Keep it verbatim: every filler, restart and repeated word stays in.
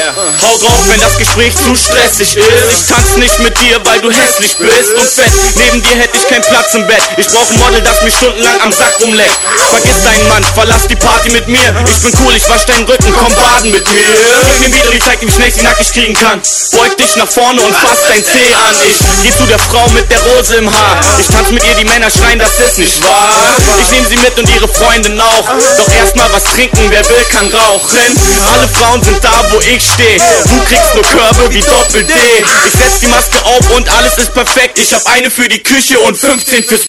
Yeah. Hau drauf, wenn das Gespräch zu stressig ist. Ich tanz nicht mit dir, weil du hässlich bist und fett. Neben dir hätte ich keinen Platz im Bett. Ich brauch ein Model, das mich stundenlang am Sack rumleckt. Vergiss deinen Mann, verlass die Party mit mir. Ich bin cool, ich wasch deinen Rücken, komm baden mit mir. Gib mir wieder die Zeit, wie schnell ich sie nackig kriegen kann. Beug dich nach vorne und fass dein Zeh an. Ich geh zu der Frau mit der Rose im Haar. Ich tanz mit ihr, die Männer schreien, das ist nicht wahr. Ich nehm sie mit und ihre Freundin auch. Doch erstmal was trinken, wer will, kann rauchen. Alle Frauen sind da, wo ich steh. Du kriegst nur Körbe wie Doppel-D. Ich setz die Maske auf und alles ist perfekt. Ich hab eine für die Küche und fünfzehn fürs